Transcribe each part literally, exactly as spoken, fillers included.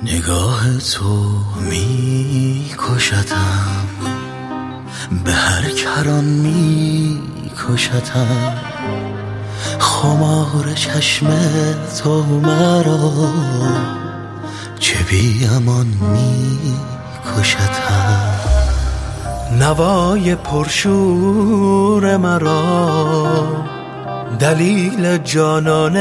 نگاه تو می کشتم، به هر کران می کشتم. خمار چشم تو مرا چه بی امان می کشتم. نوای پرشور مرا دلیل جانان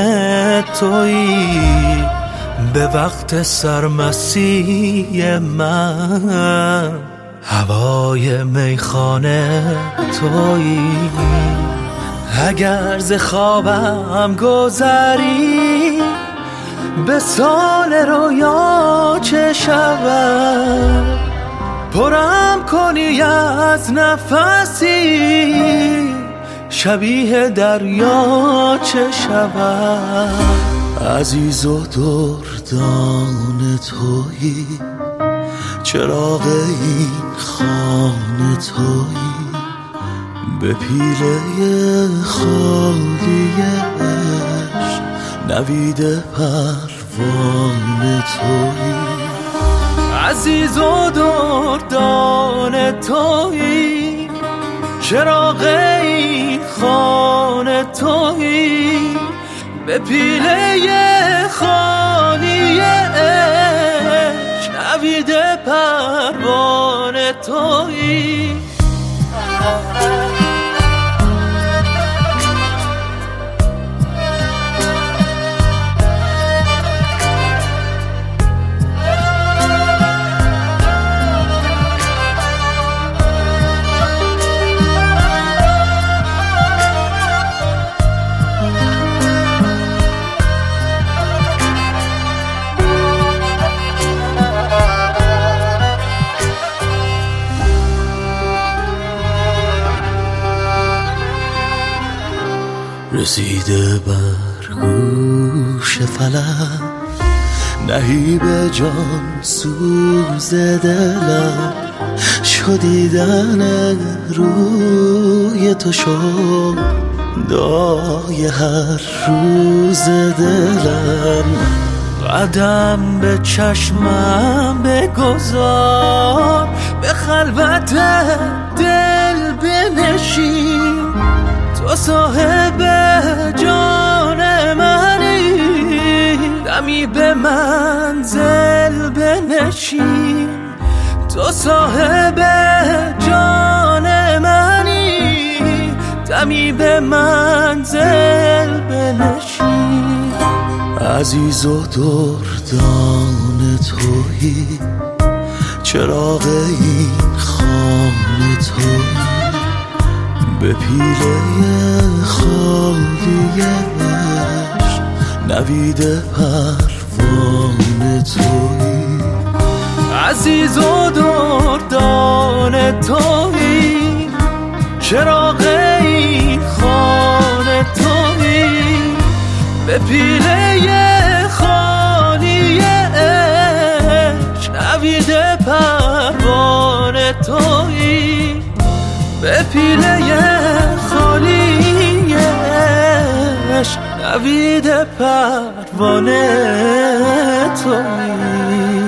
تویی، به وقت سرمستی من هوای میخانه تویی. اگر ز خوابم گذری به سال رویا چه شود، پرم کنی از نفسی شبیه دریا چه شود. عزیز و دردان تویی، چراغ این خانه تویی، به پیله خالی عشق نوید پروانه تویی. عزیز و دردان تویی، چراغ این خانه تویی، به پیله خالی عشق نوید پروانه تویی. رسیده بر گوش فلک نهی به جان سوز دلم، شدیدن روی تو شد دعای هر روز دلم. قدم به چشمم بگذار، به خلوت دل بنشین، تو صاحب جان منی، دمی به منزل بنشین. تو صاحب جان منی، دمی به منزل بنشین. عزیز و دردان تویی، چراغ این خانه تویی، به پیله خالی عشق نوید پروانه تویی. عزیز و دردان تویی، چراغ این خانه تویی، به پیله خالی عشق نوید پروانه تویی، به پیله خالی عشق نوید پروانه تویی.